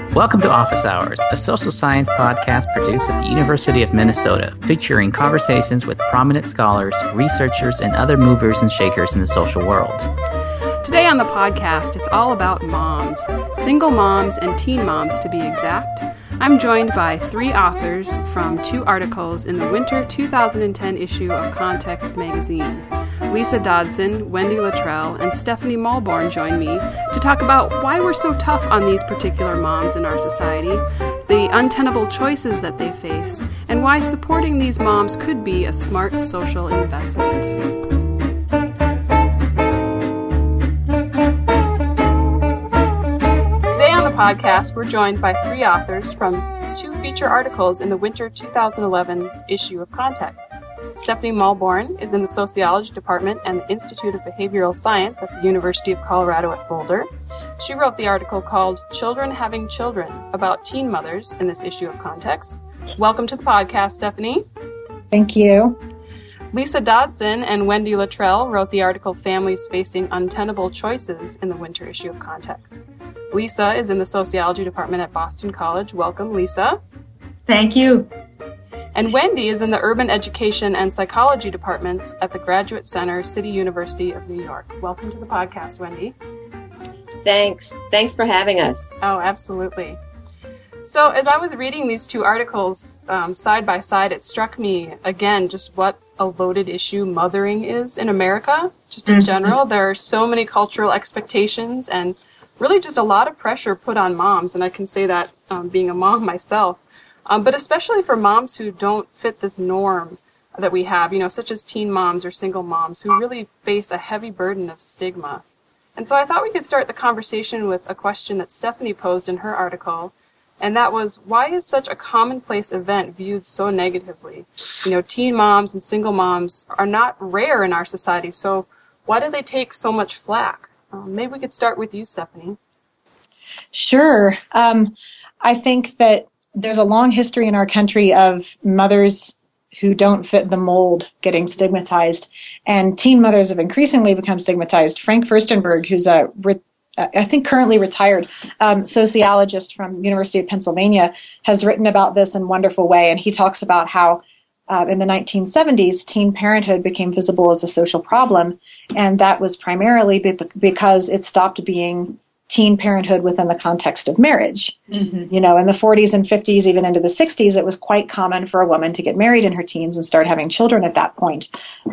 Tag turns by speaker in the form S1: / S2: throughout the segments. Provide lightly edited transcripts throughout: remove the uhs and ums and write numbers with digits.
S1: Welcome to Office Hours, a social science podcast produced at the University of Minnesota, featuring conversations with prominent scholars, researchers, and other movers and shakers in the social world.
S2: Today on the podcast, it's all about moms, single moms and teen moms to be exact. I'm joined by three authors from two articles in the winter 2010 issue of Context magazine. Lisa Dodson, Wendy Luttrell, and Stephanie Malborn join me to talk about why we're so tough on these particular moms in our society, the untenable choices that they face, and why supporting these moms could be a smart social investment. Today on the podcast, we're joined by three authors from two feature articles in the winter 2011 issue of Context. Stephanie Malborn is in the Sociology Department and the Institute of Behavioral Science at the University of Colorado at Boulder. She wrote the article called Children Having Children about teen mothers in this issue of Context. Welcome to the podcast, Stephanie.
S3: Thank you.
S2: Lisa Dodson and Wendy Luttrell wrote the article Families Facing Untenable Choices in the winter issue of Context. Lisa is in the Sociology Department at Boston College. Welcome, Lisa.
S4: Thank you.
S2: And Wendy is in the Urban Education and Psychology departments at the Graduate Center, City University of New York. Welcome to the podcast, Wendy.
S4: Thanks. Thanks for having us.
S2: Oh, absolutely. So as I was reading these two articles side by side, it struck me, again, just what a loaded issue mothering is in America. Just in general, there are so many cultural expectations and really just a lot of pressure put on moms. And I can say that being a mom myself. But especially for moms who don't fit this norm that we have, such as teen moms or single moms who really face a heavy burden of stigma. And so I thought we could start the conversation with a question that Stephanie posed in her article, and that was, why is such a commonplace event viewed so negatively? Teen moms and single moms are not rare in our society, so why do they take so much flack? Maybe we could start with you, Stephanie.
S3: Sure. I think that there's a long history in our country of mothers who don't fit the mold getting stigmatized, and teen mothers have increasingly become stigmatized. Frank Furstenberg, who's I think currently retired sociologist from University of Pennsylvania, has written about this in a wonderful way, and he talks about how in the 1970s, teen parenthood became visible as a social problem, and that was primarily because it stopped being teen parenthood within the context of marriage. Mm-hmm. In the 40s and 50s, even into the 60s, it was quite common for a woman to get married in her teens and start having children at that point.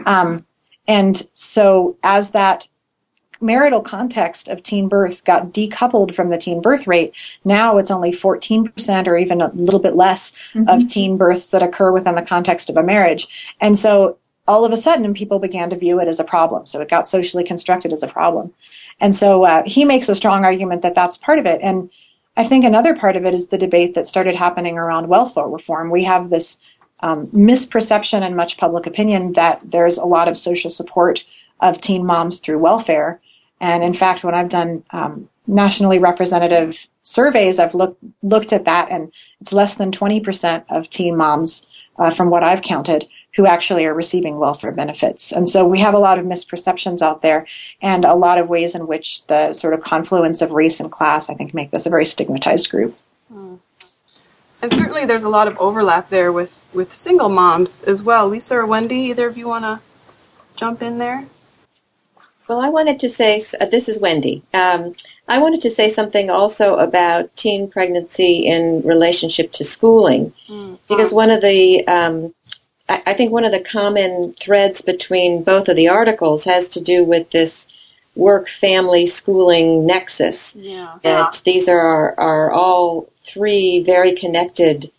S3: And so as that marital context of teen birth got decoupled from the teen birth rate, now it's only 14% or even a little bit less of teen births that occur within the context of a marriage. And so all of a sudden, people began to view it as a problem. So it got socially constructed as a problem. And so he makes a strong argument that that's part of it. And I think another part of it is the debate that started happening around welfare reform. We have this misperception in much public opinion that there's a lot of social support of teen moms through welfare. And in fact, when I've done nationally representative surveys, I've looked at that, and it's less than 20% of teen moms, from what I've counted, who actually are receiving welfare benefits. And so we have a lot of misperceptions out there and a lot of ways in which the sort of confluence of race and class, I think, make this a very stigmatized group.
S2: And certainly there's a lot of overlap there with single moms as well. Lisa or Wendy, either of you want to jump in there?
S4: Well, I wanted to say, this is Wendy. I wanted to say something also about teen pregnancy in relationship to schooling, because one of the I think one of the common threads between both of the articles has to do with this work-family schooling nexus.
S2: Yeah.
S4: That these are all three very connected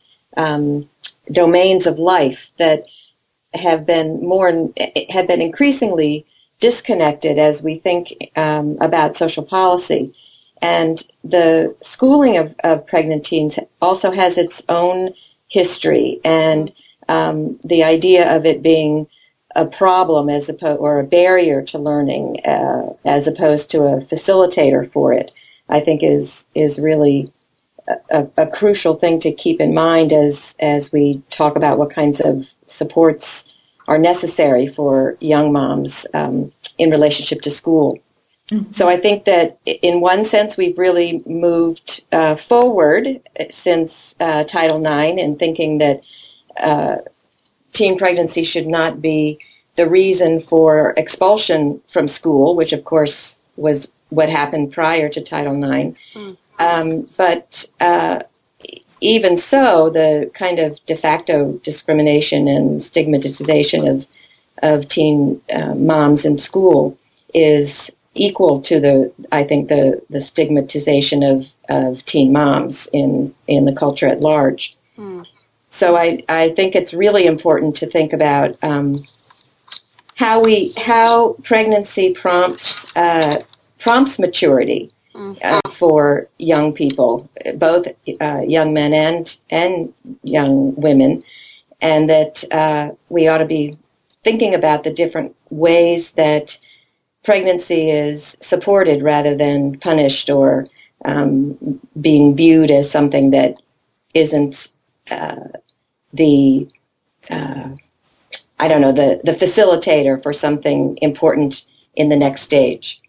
S4: domains of life that have been increasingly disconnected as we think about social policy. And the schooling of pregnant teens also has its own history, and the idea of it being a problem or a barrier to learning as opposed to a facilitator for it, I think is really a crucial thing to keep in mind as we talk about what kinds of supports are necessary for young moms in relationship to school. So I think that in one sense we've really moved forward since Title IX in thinking that teen pregnancy should not be the reason for expulsion from school, which of course was what happened prior to Title IX. But even so, the kind of de facto discrimination and stigmatization of teen moms in school is equal to the stigmatization of teen moms in the culture at large. So I think it's really important to think about how pregnancy prompts maturity for young people, both young men and young women, and that we ought to be thinking about the different ways that pregnancy is supported rather than punished or being viewed as something that isn't the facilitator for something important in the next stage.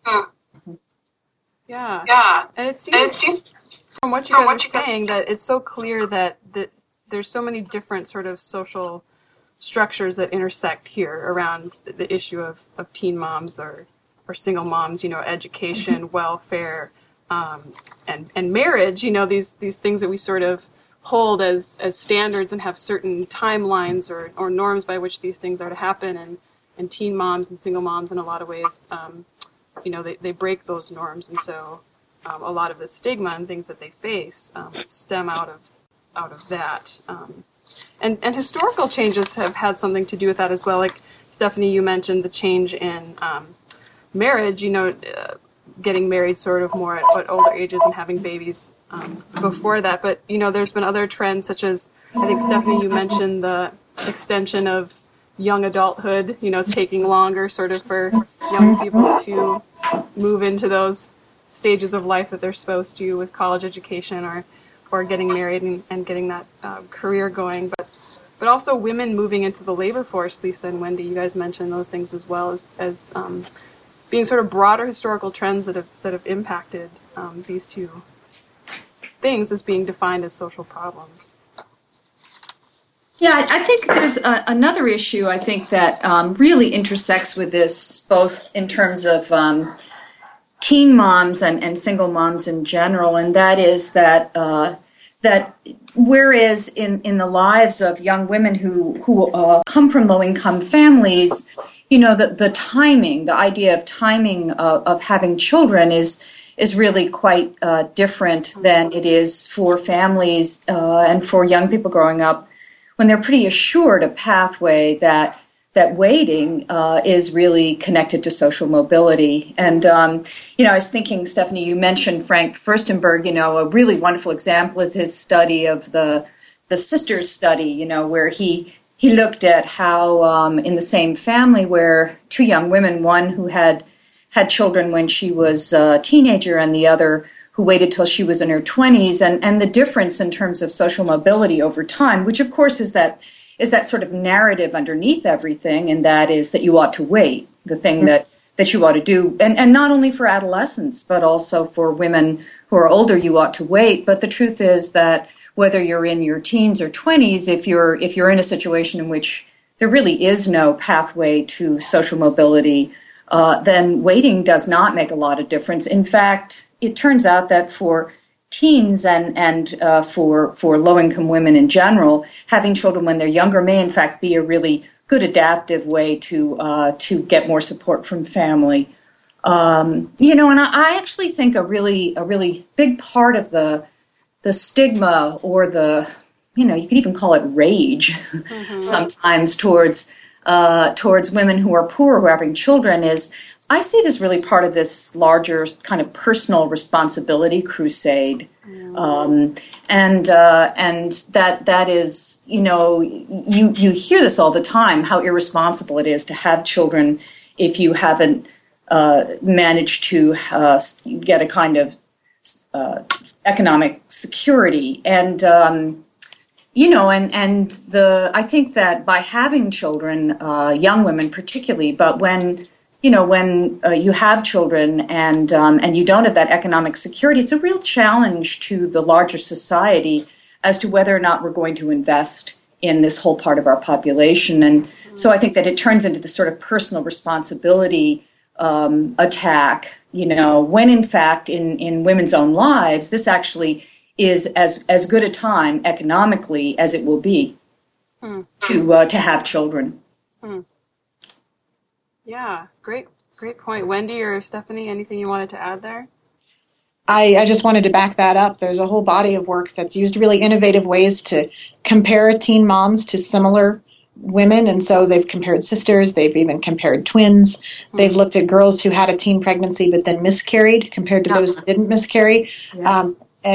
S2: Yeah. And it seems from what you guys are saying that it's so clear that there's so many different sort of social structures that intersect here around the issue of teen moms or single moms, education, welfare, and marriage, these things that we sort of hold as standards and have certain timelines or norms by which these things are to happen, and teen moms and single moms in a lot of ways, they break those norms, and so a lot of the stigma and things that they face stem out of that. And historical changes have had something to do with that as well. Like Stephanie, you mentioned the change in marriage, getting married sort of more at older ages and having babies before that. But, there's been other trends such as, I think, Stephanie, you mentioned the extension of young adulthood. It's taking longer sort of for young people to move into those stages of life that they're supposed to with college education or getting married and getting that career going. But also women moving into the labor force. Lisa and Wendy, you guys mentioned those things as well as being sort of broader historical trends that have impacted these two things as being defined as social problems.
S5: Yeah, I think there's another issue, I think, that really intersects with this, both in terms of teen moms and single moms in general, and that is that whereas in the lives of young women who come from low-income families, the timing, the idea of timing of having children is really quite different than it is for families and for young people growing up when they're pretty assured a pathway that waiting is really connected to social mobility. And, I was thinking, Stephanie, you mentioned Frank Furstenberg, a really wonderful example is his study of the sisters study, where he looked at how in the same family where two young women, one who had children when she was a teenager and the other who waited till she was in her 20s, and the difference in terms of social mobility over time, which of course is that sort of narrative underneath everything, and that is that you ought to wait, the thing that you ought to do, and not only for adolescents, but also for women who are older, you ought to wait. But the truth is that whether you're in your teens or 20s, if you're in a situation in which there really is no pathway to social mobility, then waiting does not make a lot of difference. In fact, it turns out that for teens and for low-income women in general, having children when they're younger may in fact be a really good adaptive way to get more support from family. And I actually think a really big part of the stigma or you could even call it rage sometimes towards women who are poor who are having children is, I see it as really part of this larger kind of personal responsibility crusade. And that is, you hear this all the time, how irresponsible it is to have children if you haven't managed to get a kind of economic security. And, I think that by having children, young women particularly, but when when you have children and you don't have that economic security, it's a real challenge to the larger society as to whether or not we're going to invest in this whole part of our population. And so I think that it turns into this sort of personal responsibility attack, when in fact in women's own lives, this actually is as good a time economically as it will be to have children.
S2: Yeah, great point. Wendy or Stephanie, anything you wanted to add there?
S3: I just wanted to back that up. There's a whole body of work that's used really innovative ways to compare teen moms to similar women. And so they've compared sisters. They've even compared twins. They've looked at girls who had a teen pregnancy but then miscarried compared to those who didn't miscarry. Yeah.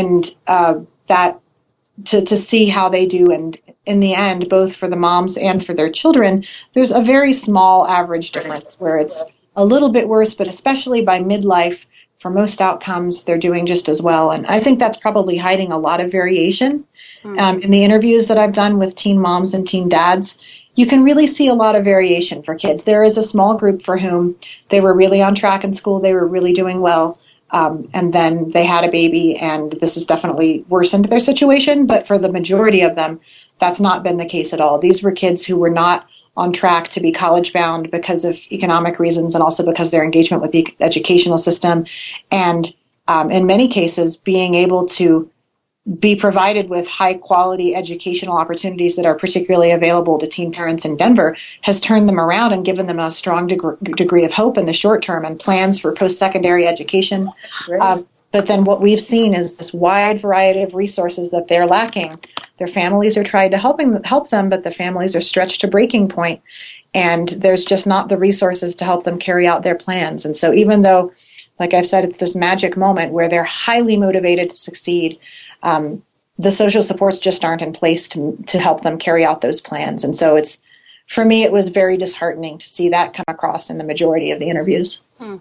S3: That to see how they do. And in the end, both for the moms and for their children, there's a very small average difference where it's a little bit worse, but especially by midlife, for most outcomes, they're doing just as well. And I think that's probably hiding a lot of variation. In the interviews that I've done with teen moms and teen dads, you can really see a lot of variation for kids. There is a small group for whom they were really on track in school, they were really doing well, and then they had a baby, and this has definitely worsened their situation. But for the majority of them, that's not been the case at all. These were kids who were not on track to be college bound because of economic reasons and also because their engagement with the educational system. And in many cases, being able to be provided with high quality educational opportunities that are particularly available to teen parents in Denver has turned them around and given them a strong degree of hope in the short term and plans for post-secondary education. But then what we've seen is this wide variety of resources that they're lacking. Their families are trying to help them, but the families are stretched to breaking point, and there's just not the resources to help them carry out their plans. And so even though, like I've said, it's this magic moment where they're highly motivated to succeed, the social supports just aren't in place to help them carry out those plans. And so for me, it was very disheartening to see that come across in the majority of the interviews.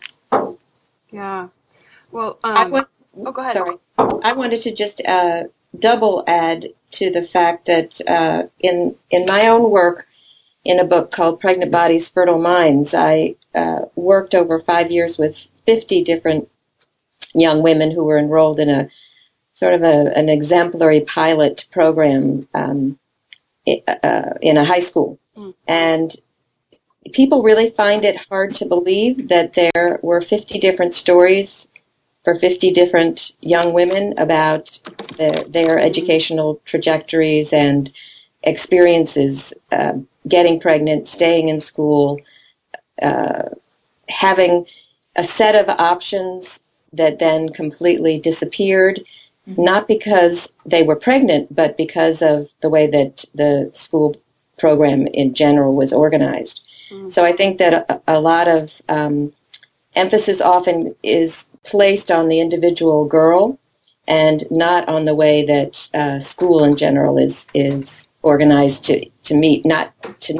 S2: Yeah. Well, go ahead.
S4: Sorry. I wanted to just double add to the fact that in my own work in a book called Pregnant Bodies, Fertile Minds, I worked over 5 years with 50 different young women who were enrolled in a sort of an exemplary pilot program in a high school. And people really find it hard to believe that there were 50 different stories for 50 different young women about their educational trajectories and experiences, getting pregnant, staying in school, having a set of options that then completely disappeared, not because they were pregnant, but because of the way that the school program in general was organized. So I think that a lot of emphasis often is placed on the individual girl and not on the way that school in general is organized to meet, not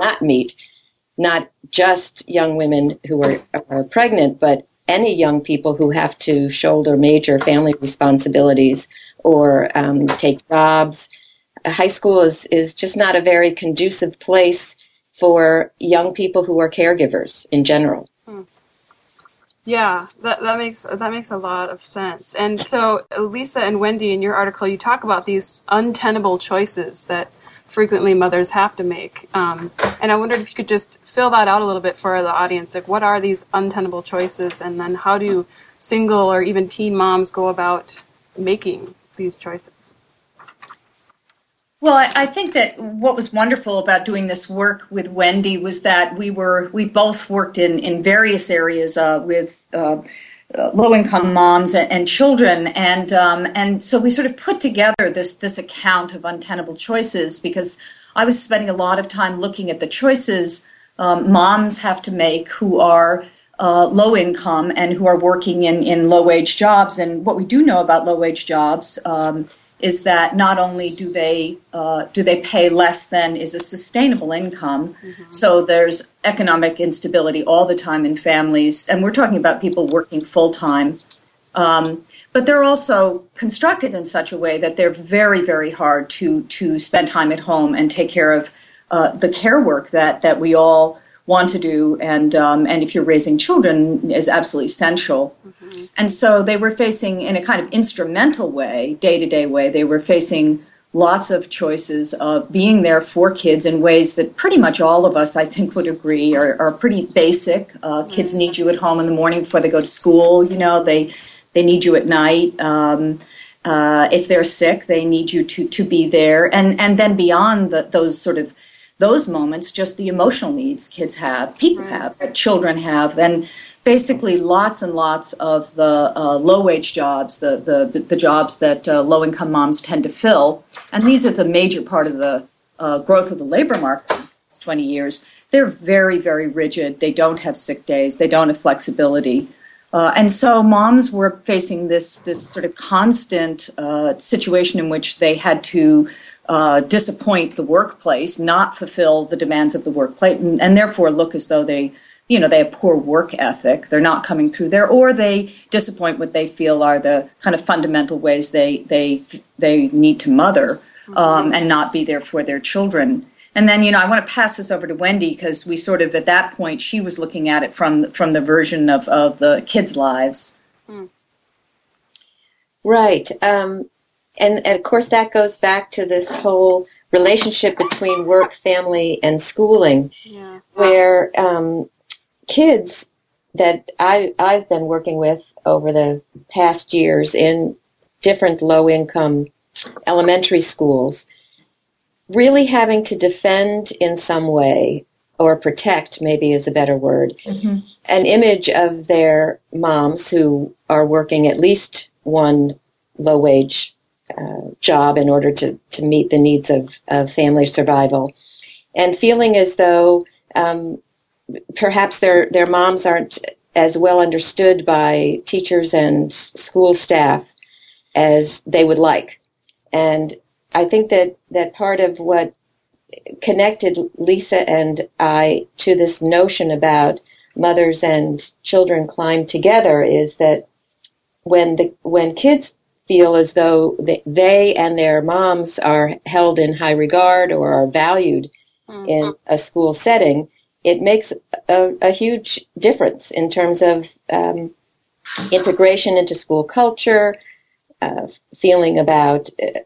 S4: just young women who are pregnant, but any young people who have to shoulder major family responsibilities or take jobs. High school is just not a very conducive place for young people who are caregivers in general.
S2: Yeah, that makes a lot of sense. And so, Lisa and Wendy, in your article, you talk about these untenable choices that frequently mothers have to make. And I wondered if you could just fill that out a little bit for the audience. Like, what are these untenable choices, and then how do single or even teen moms go about making these choices?
S5: Well, I think that what was wonderful about doing this work with Wendy was that we both worked in various areas with low-income moms and children, and so we sort of put together this account of untenable choices because I was spending a lot of time looking at the choices moms have to make who are low income and who are working in low-wage jobs. And what we do know about low-wage jobs is that not only do they pay less than is a sustainable income, so there's economic instability all the time in families, and we're talking about people working full-time, but they're also constructed in such a way that they're very, very hard to spend time at home and take care of the care work that we all want to do, and if you're raising children, is absolutely essential. Mm-hmm. And so they were facing, in a kind of instrumental way, day-to-day way, they were facing lots of choices of being there for kids in ways that pretty much all of us, I think, would agree are pretty basic. Kids need you at home in the morning before they go to school. You know, they need you at night. If they're sick, they need you to be there. And then beyond those moments, just the emotional needs kids have, people have, that children have, and basically lots and lots of the low-wage jobs, the jobs that low-income moms tend to fill, and these are the major part of the growth of the labor market in the 20 years. They're very, very rigid. They don't have sick days. They don't have flexibility. And so moms were facing this sort of constant situation in which they had to disappoint the workplace, not fulfill the demands of the workplace, and therefore look as though they have poor work ethic. They're not coming through there, or they disappoint what they feel are the kind of fundamental ways they need to mother and not be there for their children. And then, I want to pass this over to Wendy, because we sort of, at that point, she was looking at it from the version of the kids' lives.
S4: Right. And of course, that goes back to this whole relationship between work, family, and schooling, where kids that I've been working with over the past years in different low-income elementary schools, really having to defend in some way, or protect maybe is a better word, an image of their moms who are working at least one low-wage job in order to meet the needs of family survival, and feeling as though perhaps their moms aren't as well understood by teachers and school staff as they would like. And I think that part of what connected Lisa and I to this notion about mothers and children climb together is that when kids feel as though they and their moms are held in high regard or are valued in a school setting, it makes a huge difference in terms of integration into school culture, feeling about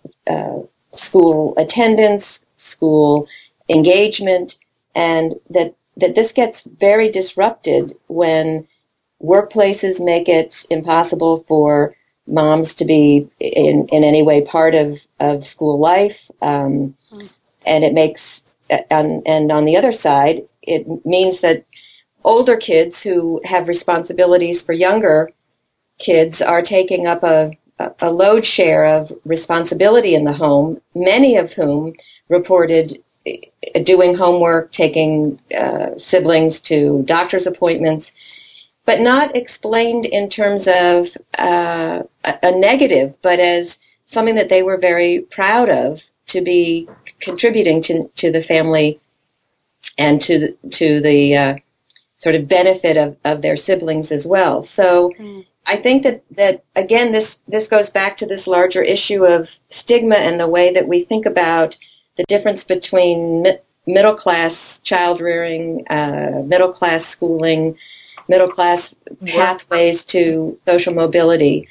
S4: school attendance, school engagement, and that this gets very disrupted when workplaces make it impossible for moms to be in any way part of school life, and it makes and on the other side, it means that older kids who have responsibilities for younger kids are taking up a load share of responsibility in the home, many of whom reported doing homework, taking siblings to doctor's appointments, but not explained in terms of a negative, but as something that they were very proud of, to be contributing to the family and to the sort of benefit of their siblings as well. So I think that again, this goes back to this larger issue of stigma and the way that we think about the difference between middle-class child rearing, middle-class schooling, middle-class pathways to social mobility.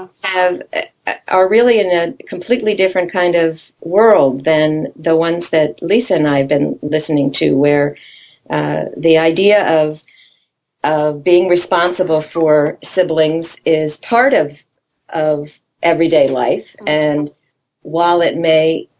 S4: Are really in a completely different kind of world than the ones that Lisa and I have been listening to, where the idea of being responsible for siblings is part of everyday life, and while it may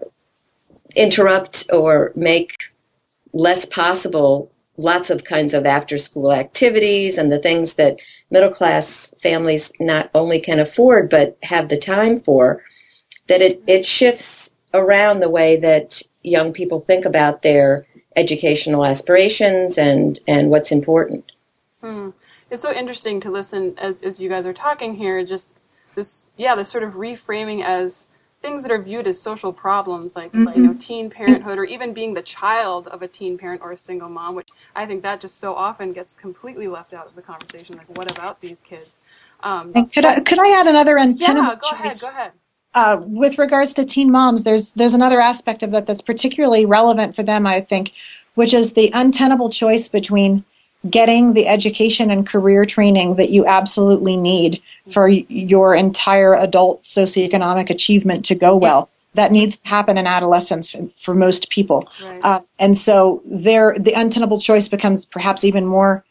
S4: interrupt or make less possible lots of kinds of after-school activities and the things that middle-class families not only can afford but have the time for, that it shifts around the way that young people think about their educational aspirations and what's important.
S2: It's so interesting to listen as you guys are talking here, just this sort of reframing as things that are viewed as social problems, like teen parenthood, or even being the child of a teen parent or a single mom, which I think that just so often gets completely left out of the conversation. Like, what about these kids?
S3: And could I add another antenna?
S2: Yeah, go ahead.
S3: With regards to teen moms, there's another aspect of that that's particularly relevant for them, I think, which is the untenable choice between getting the education and career training that you absolutely need for your entire adult socioeconomic achievement to go well. That needs to happen in adolescence for most people.
S2: Right.
S3: And so the untenable choice becomes perhaps even more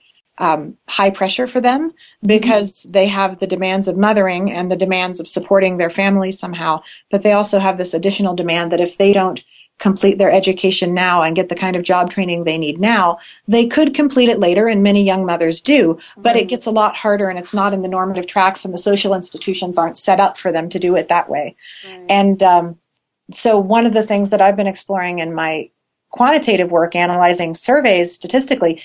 S3: high pressure for them because they have the demands of mothering and the demands of supporting their family somehow. But they also have this additional demand that if they don't complete their education now and get the kind of job training they need now, they could complete it later, and many young mothers do, but it gets a lot harder and it's not in the normative tracks and the social institutions aren't set up for them to do it that way.
S2: Right.
S3: And so one of the things that I've been exploring in my quantitative work, analyzing surveys statistically,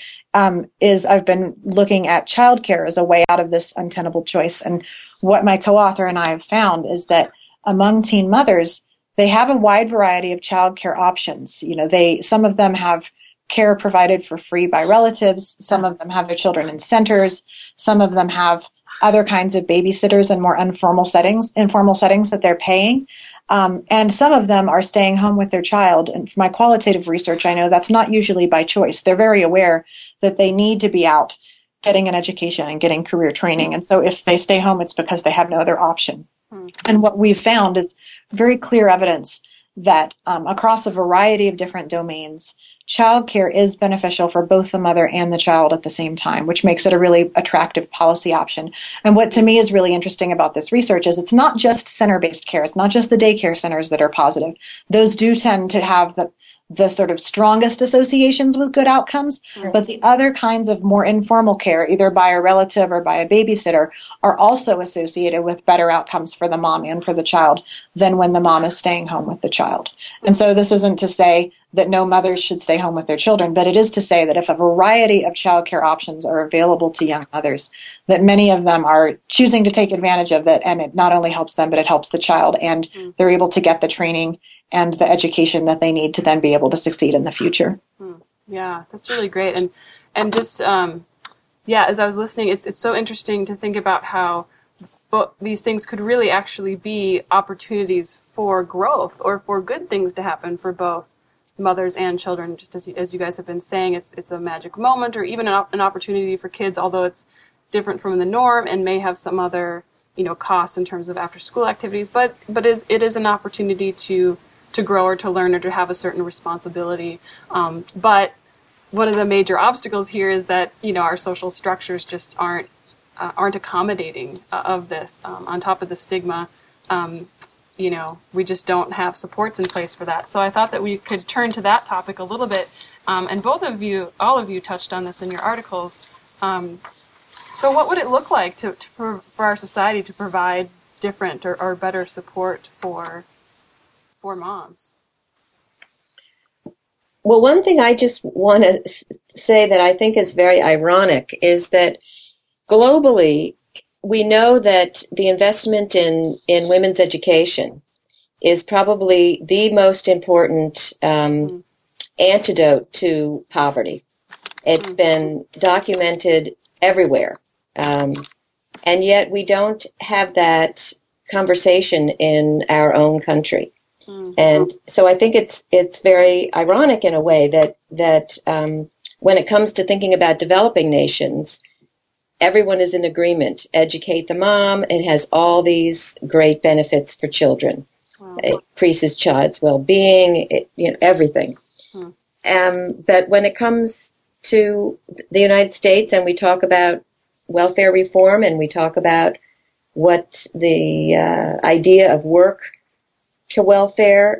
S3: is I've been looking at childcare as a way out of this untenable choice. And what my co-author and I have found is that among teen mothers, they have a wide variety of childcare options. You know, some of them have care provided for free by relatives. Some of them have their children in centers. Some of them have other kinds of babysitters in more informal settings that they're paying. And some of them are staying home with their child. And from my qualitative research, I know that's not usually by choice. They're very aware that they need to be out getting an education and getting career training. And so if they stay home, it's because they have no other option. And what we've found is very clear evidence that across a variety of different domains, childcare is beneficial for both the mother and the child at the same time, which makes it a really attractive policy option. And what to me is really interesting about this research is it's not just center-based care. It's not just the daycare centers that are positive. Those do tend to have the sort of strongest associations with good outcomes, but the other kinds of more informal care, either by a relative or by a babysitter, are also associated with better outcomes for the mom and for the child than when the mom is staying home with the child. And so this isn't to say that no mothers should stay home with their children, but it is to say that if a variety of childcare options are available to young mothers, that many of them are choosing to take advantage of that, and it not only helps them, but it helps the child, and they're able to get the training and the education that they need to then be able to succeed in the future.
S2: Yeah, that's really great. And just, as I was listening, it's so interesting to think about how these things could really actually be opportunities for growth or for good things to happen for both mothers and children. Just as you guys have been saying, it's a magic moment or even an opportunity for kids, although it's different from the norm and may have some other, costs in terms of after school activities, but it is an opportunity to grow or to learn or to have a certain responsibility. But one of the major obstacles here is that, our social structures just aren't accommodating of this. On top of the stigma, we just don't have supports in place for that. So I thought that we could turn to that topic a little bit. And all of you touched on this in your articles. So what would it look like for our society to provide different or better support for moms?
S4: Well, one thing I just want to say that I think is very ironic is that globally, we know that the investment in women's education is probably the most important antidote to poverty. It's been documented everywhere. And yet we don't have that conversation in our own country. And so I think it's very ironic in a way that when it comes to thinking about developing nations, everyone is in agreement. Educate the mom. It has all these great benefits for children. Wow. It increases child's well-being, everything. But when it comes to the United States and we talk about welfare reform and we talk about what the idea of work to welfare,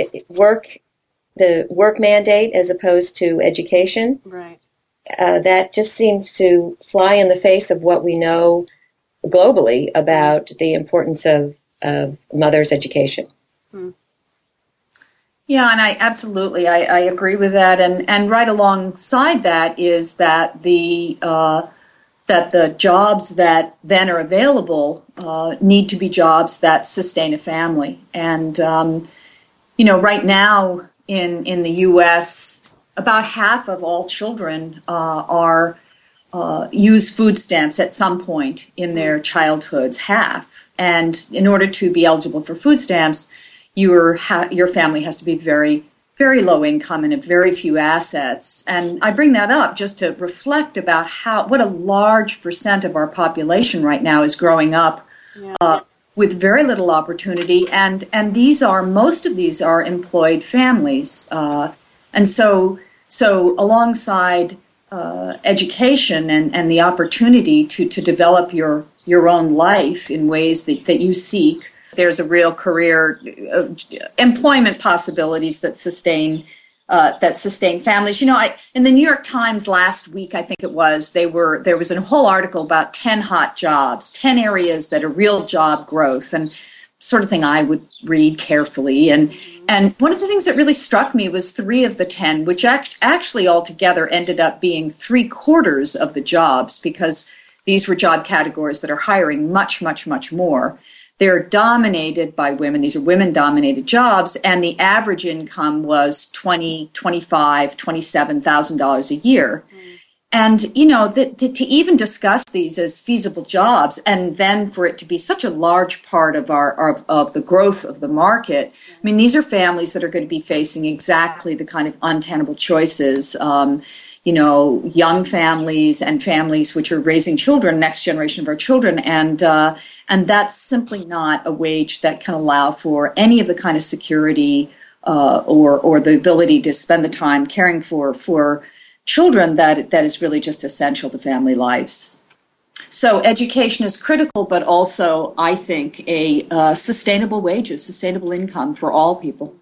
S4: the work mandate as opposed to education,
S2: right?
S4: That just seems to fly in the face of what we know globally about the importance of mothers' education.
S5: Yeah, and I agree with that. And right alongside that is that the jobs that then are available need to be jobs that sustain a family. And right now in the U.S., about half of all children use food stamps at some point in their childhoods. Half, and in order to be eligible for food stamps, your family has to be very, very low income and have very few assets. And I bring that up just to reflect about what a large percent of our population right now is growing up with very little opportunity, and most of these are employed families, and so alongside education and the opportunity to develop your own life in ways that you seek, there's a real career employment possibilities that sustain families. In the New York Times last week, I think it was, there was a whole article about 10 hot jobs, 10 areas that are real job growth, and sort of thing I would read carefully. And one of the things that really struck me was 3 of the 10, which actually altogether ended up being 3/4 of the jobs, because these were job categories that are hiring much, much, much more. They're dominated by women. These are women-dominated jobs, and the average income was $20,000, $25,000, $27,000 a year. And, to even discuss these as feasible jobs, and then for it to be such a large part of of the growth of the market, I mean, these are families that are going to be facing exactly the kind of untenable choices, young families and families which are raising children, next generation of our children, and that's simply not a wage that can allow for any of the kind of security or the ability to spend the time caring for children that is really just essential to family lives. So education is critical, but also, I think, a sustainable wages, sustainable income for all people.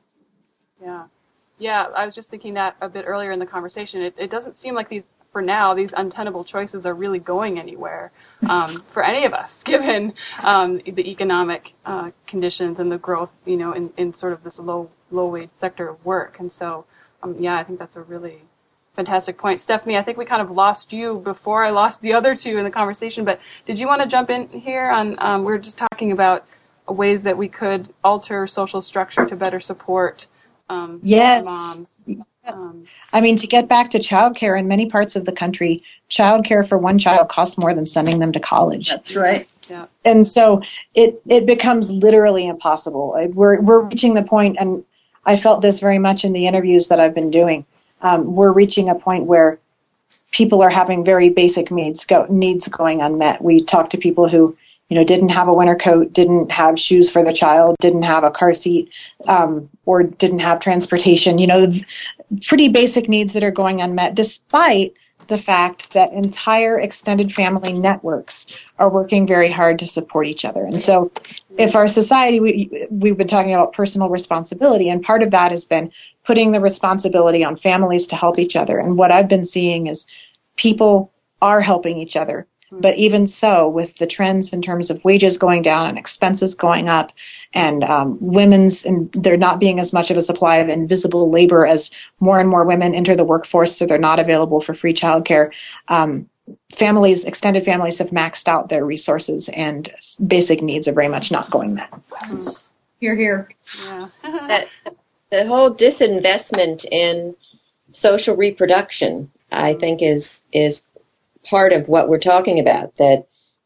S2: Yeah, I was just thinking that a bit earlier in the conversation. It doesn't seem like these untenable choices are really going anywhere for any of us, given the economic conditions and the growth, in sort of this low wage sector of work. And so, I think that's a really fantastic point. Stephanie, I think we kind of lost you before I lost the other two in the conversation, but did you want to jump in here on, we were just talking about ways that we could alter social structure to better support
S3: yes.
S2: moms.
S3: To get back to childcare, in many parts of the country, childcare for one child costs more than sending them to college.
S5: That's right.
S2: Yeah.
S3: And so it becomes literally impossible. We're reaching the point, and I felt this very much in the interviews that I've been doing. We're reaching a point where people are having very basic needs going unmet. We talk to people who didn't have a winter coat, didn't have shoes for the child, didn't have a car seat, or didn't have transportation, pretty basic needs that are going unmet, despite the fact that entire extended family networks are working very hard to support each other. And so if our society, we've been talking about personal responsibility, and part of that has been putting the responsibility on families to help each other. And what I've been seeing is people are helping each other. But even so, with the trends in terms of wages going down and expenses going up, and and there not being as much of a supply of invisible labor as more and more women enter the workforce, so they're not available for free childcare, extended families have maxed out their resources, and basic needs are very much not going met.
S5: Hear, hear.
S2: Yeah.
S4: The whole disinvestment in social reproduction, I think, is part of what we're talking about, that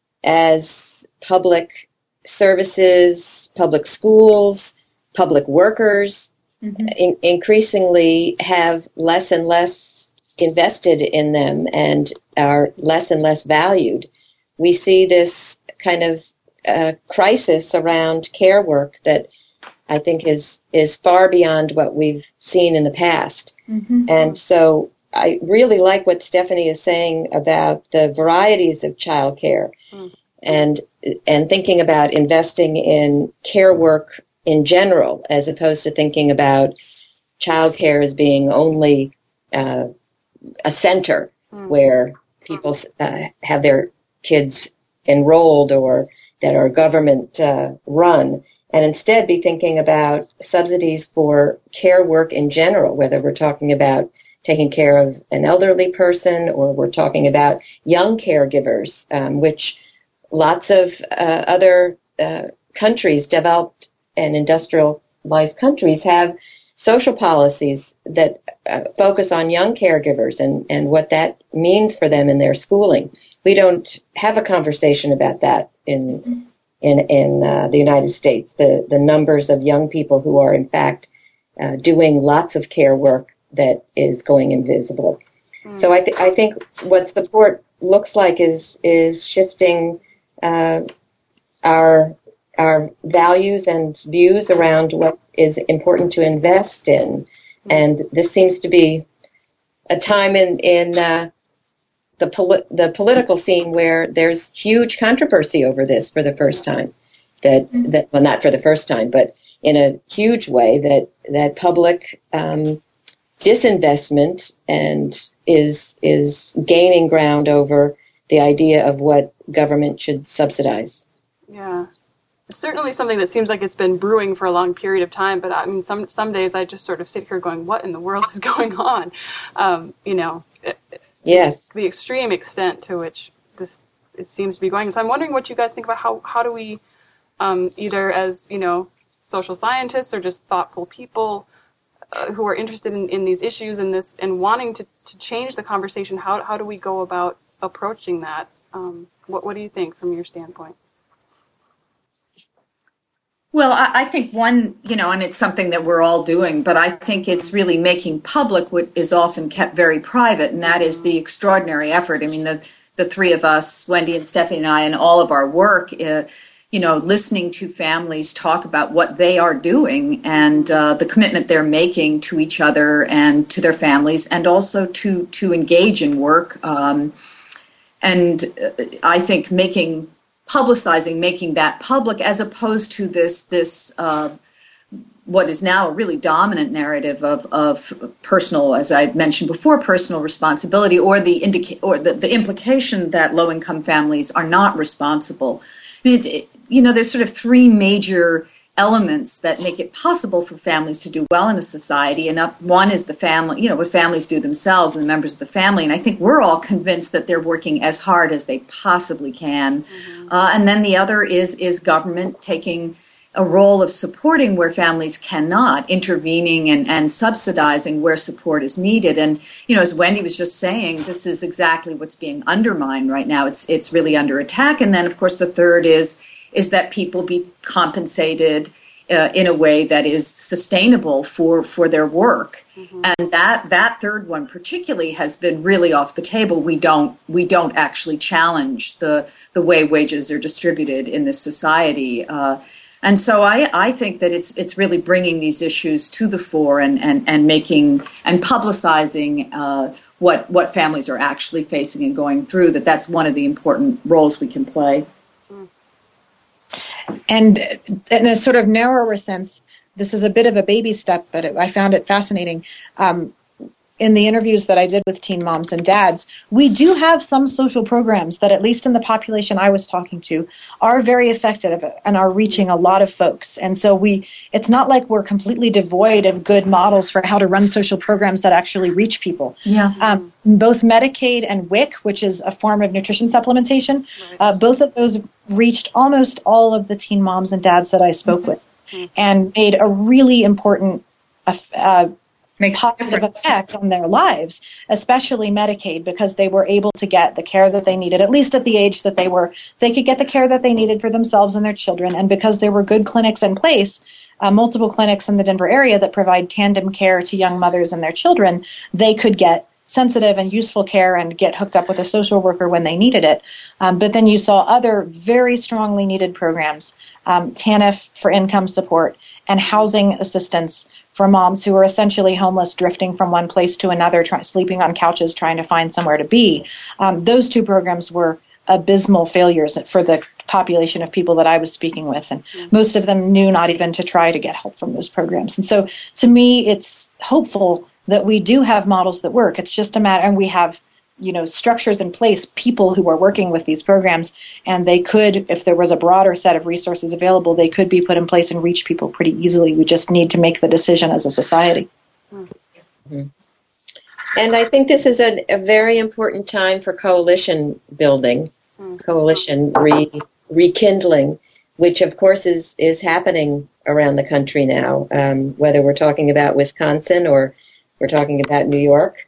S4: as public services, public schools, public workers increasingly have less and less invested in them and are less and less valued, we see this kind of crisis around care work that I think is far beyond what we've seen in the past. And so I really like what Stephanie is saying about the varieties of childcare and thinking about investing in care work in general, as opposed to thinking about childcare as being only a center where people have their kids enrolled or that are government run, and instead be thinking about subsidies for care work in general, whether we're talking about taking care of an elderly person or we're talking about young caregivers, which lots of other countries, developed and industrialized countries, have social policies that focus on young caregivers and what that means for them in their schooling. We don't have a conversation about that in the United States. The numbers of young people who are in fact doing lots of care work that is going invisible. So I think what support looks like is shifting our values and views around what is important to invest in, and this seems to be a time in the political scene where there's huge controversy over this for the first time. That well, not for the first time, but in a huge way, that public disinvestment and is gaining ground over the idea of what government should subsidize.
S2: Yeah. It's certainly something that seems like it's been brewing for a long period of time, but I mean, some days I just sort of sit here going, what in the world is going on?
S4: Yes.
S2: The extreme extent to which it seems to be going. So I'm wondering what you guys think about how do we, either as, social scientists or just thoughtful people who are interested in these issues and wanting to change the conversation, how do we go about approaching that? What do you think from your standpoint?
S5: Well, I think one, and it's something that we're all doing, but I think it's really making public what is often kept very private, and that is the extraordinary effort. I mean, the three of us, Wendy and Stephanie and I, and all of our work, listening to families talk about what they are doing and the commitment they're making to each other and to their families, and also to engage in work. And I think making that public, as opposed to this what is now a really dominant narrative of personal, as I mentioned before, personal responsibility, or the implication that low-income families are not responsible. I mean, there's sort of three major elements that make it possible for families to do well in a society, and one is the family, what families do themselves and the members of the family, and I think we're all convinced that they're working as hard as they possibly can. And then the other is government taking a role of supporting where families cannot, intervening and subsidizing where support is needed. And, as Wendy was just saying, this is exactly what's being undermined right now. It's really under attack. And then, of course, the third is that people be compensated in a way that is sustainable for their work. And that third one particularly has been really off the table. We don't actually challenge the way wages are distributed in this society. And so I think that it's really bringing these issues to the fore and making and publicizing what families are actually facing and going through. That's one of the important roles we can play.
S3: And in a sort of narrower sense, this is a bit of a baby step, but I found it fascinating. In the interviews that I did with teen moms and dads, we do have some social programs that, at least in the population I was talking to, are very effective and are reaching a lot of folks. And so it's not like we're completely devoid of good models for how to run social programs that actually reach people.
S5: Yeah.
S3: Both Medicaid and WIC, which is a form of nutrition supplementation, both of those reached almost all of the teen moms and dads that I spoke with and made a really important positive effect on their lives, especially Medicaid, because they were able to get the care that they needed, at least at the age that they could get the care that they needed for themselves and their children. And because there were good clinics in place, multiple clinics in the Denver area that provide tandem care to young mothers and their children, they could get sensitive and useful care and get hooked up with a social worker when they needed it. But then you saw other very strongly needed programs, TANF for income support and housing assistance for moms who are essentially homeless, drifting from one place to another, sleeping on couches, trying to find somewhere to be. Those two programs were abysmal failures for the population of people that I was speaking with. And most of them knew not even to try to get help from those programs. And so to me, it's hopeful that we do have models that work. It's just a matter, and we have structures in place, people who are working with these programs, and they could, if there was a broader set of resources available, they could be put in place and reach people pretty easily. We just need to make the decision as a society.
S4: Mm-hmm. And I think this is a very important time for coalition building, coalition rekindling, which of course is happening around the country now, whether we're talking about Wisconsin or we're talking about New York,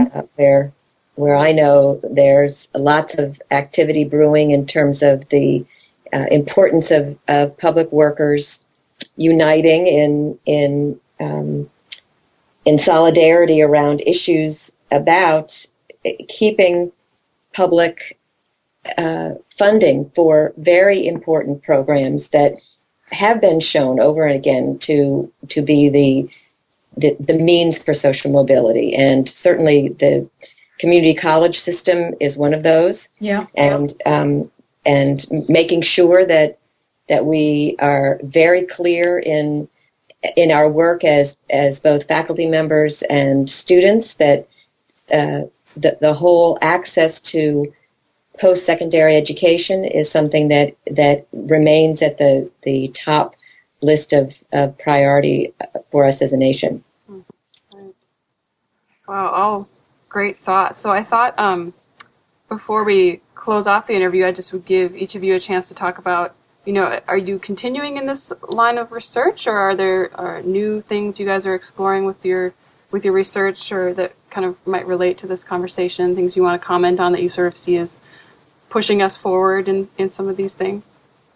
S4: where I know there's lots of activity brewing in terms of the importance of public workers uniting in in solidarity around issues about keeping public funding for very important programs that have been shown over and again to be the means for social mobility. And certainly the community college system is one of those.
S5: Yeah.
S4: And making sure that we are very clear in our work as both faculty members and students that the whole access to post-secondary education is something that remains at the top list of priority for us as a nation.
S2: Right. Wow, all great thoughts. So I thought before we close off the interview, I just would give each of you a chance to talk about, are you continuing in this line of research, or are there new things you guys are exploring with your research, or that kind of might relate to this conversation, things you want to comment on that you sort of see as pushing us forward in some of these things?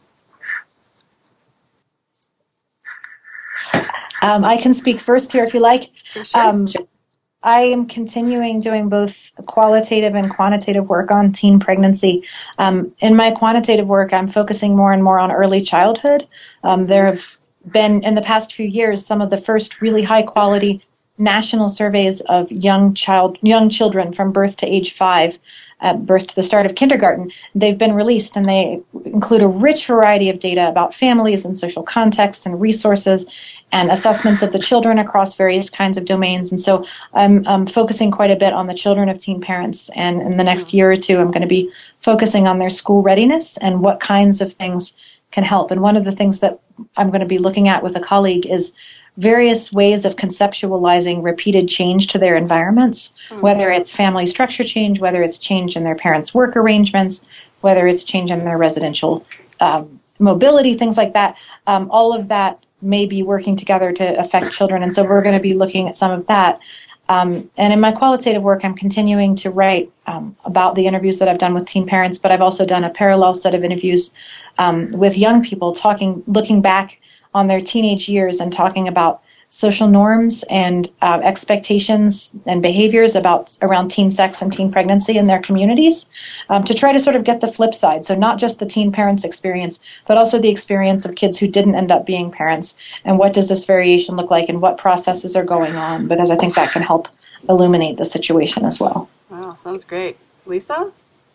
S3: I can speak first here if you like.
S2: Sure.
S3: I am continuing doing both qualitative and quantitative work on teen pregnancy. In my quantitative work, I'm focusing more and more on early childhood. There have been, in the past few years, some of the first really high-quality national surveys of young children from birth to age 5, birth to the start of kindergarten. They've been released, and they include a rich variety of data about families and social contexts and resources and assessments of the children across various kinds of domains. And so I'm focusing quite a bit on the children of teen parents. And in the next year or two, I'm going to be focusing on their school readiness and what kinds of things can help. And one of the things that I'm going to be looking at with a colleague is various ways of conceptualizing repeated change to their environments, whether it's family structure change, whether it's change in their parents' work arrangements, whether it's change in their residential mobility, things like that. All of that may be working together to affect children. And so we're going to be looking at some of that. And in my qualitative work, I'm continuing to write about the interviews that I've done with teen parents, but I've also done a parallel set of interviews with young people, looking back on their teenage years and talking about social norms and expectations and behaviors around teen sex and teen pregnancy in their communities, to try to sort of get the flip side. So not just the teen parents' experience, but also the experience of kids who didn't end up being parents. And what does this variation look like, and what processes are going on? Because I think that can help illuminate the situation as well.
S2: Wow, sounds great. Lisa?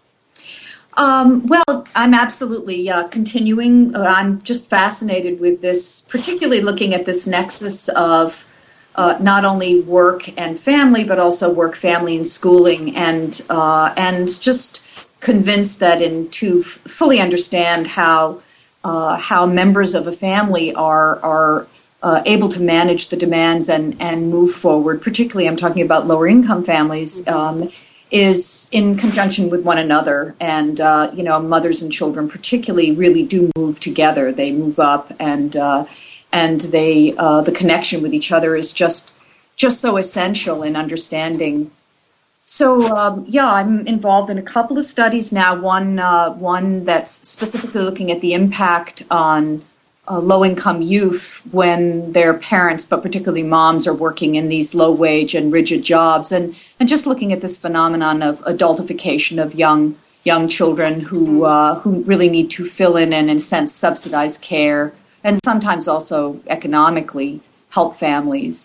S5: Well, I'm absolutely continuing. I'm just fascinated with this, particularly looking at this nexus of not only work and family, but also work, family, and schooling, and just convinced that to fully understand how members of a family are able to manage the demands and move forward. Particularly, I'm talking about lower income families. Is in conjunction with one another, and mothers and children particularly really do move together. They move up, and they the connection with each other is just so essential in understanding. So I'm involved in a couple of studies now. One that's specifically looking at the impact on low-income youth when their parents, but particularly moms, are working in these low-wage and rigid jobs, and just looking at this phenomenon of adultification of young children who really need to fill in and, in a sense, subsidize care, and sometimes also economically help families.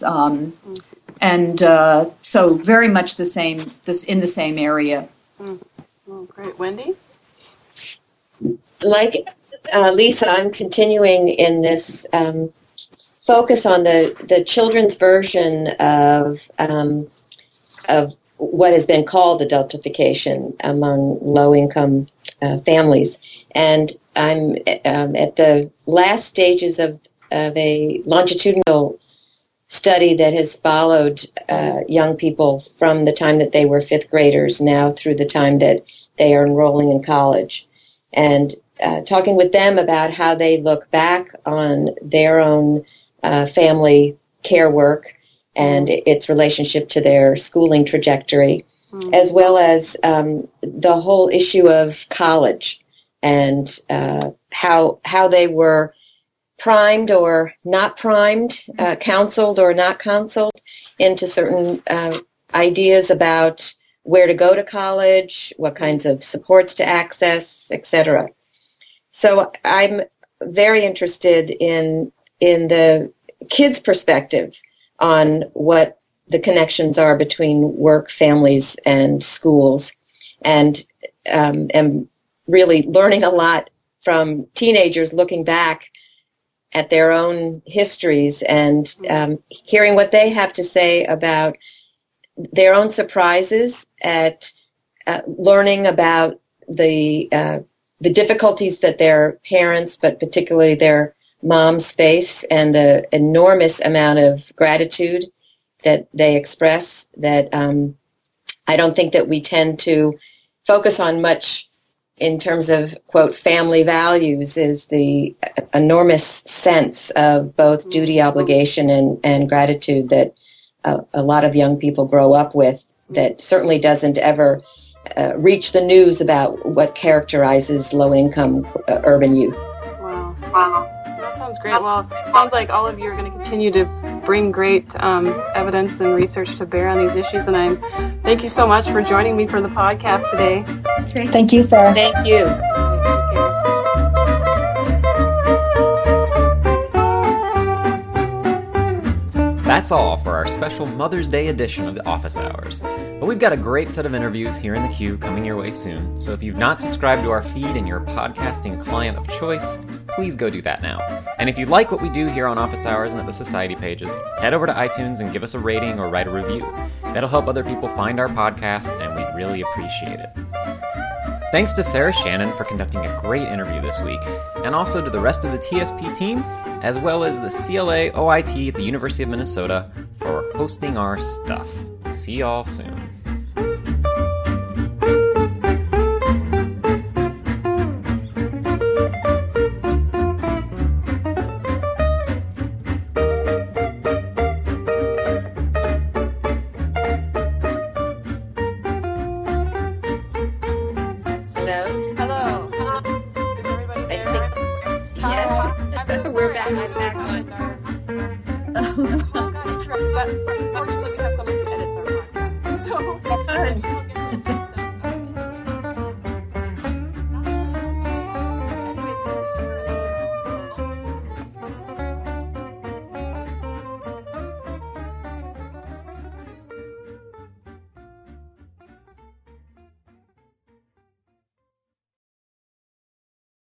S5: So very much in the same area.
S2: Oh, great. Wendy?
S4: Like Lisa, I'm continuing in this focus on the children's version of what has been called adultification among low-income families. And I'm at the last stages of a longitudinal study that has followed young people from the time that they were fifth graders now through the time that they are enrolling in college. And talking with them about how they look back on their own family care work and its relationship to their schooling trajectory, as well as the whole issue of college and how they were primed or not primed, counseled or not counseled into certain ideas about where to go to college, what kinds of supports to access, etc. So I'm very interested in the kids' perspective on what the connections are between work, families, and schools, and am really learning a lot from teenagers looking back at their own histories and hearing what they have to say about their own surprises at learning about the difficulties that their parents, but particularly their moms, face, and the enormous amount of gratitude that they express that I don't think that we tend to focus on much in terms of, quote, family values, is the enormous sense of both duty, obligation, and gratitude that a lot of young people grow up with, that certainly doesn't ever reach the news about what characterizes low-income urban youth.
S2: Wow. That sounds great. Well, it sounds like all of you are going to continue to bring great evidence and research to bear on these issues, and I thank you so much for joining me for the podcast today.
S3: Thank you, Sarah.
S4: Thank you.
S6: That's all for our special Mother's Day edition of the Office Hours. But we've got a great set of interviews here in the queue coming your way soon, so if you've not subscribed to our feed in your podcasting client of choice, please go do that now. And if you like what we do here on Office Hours and at the Society pages, head over to iTunes and give us a rating or write a review. That'll help other people find our podcast, and we'd really appreciate it. Thanks to Sarah Shannon for conducting a great interview this week, and also to the rest of the TSP team, as well as the CLA OIT at the University of Minnesota for hosting our stuff. See y'all soon.
S4: Hello.
S2: Hello. Is everybody there?
S4: I think, yes, we're back.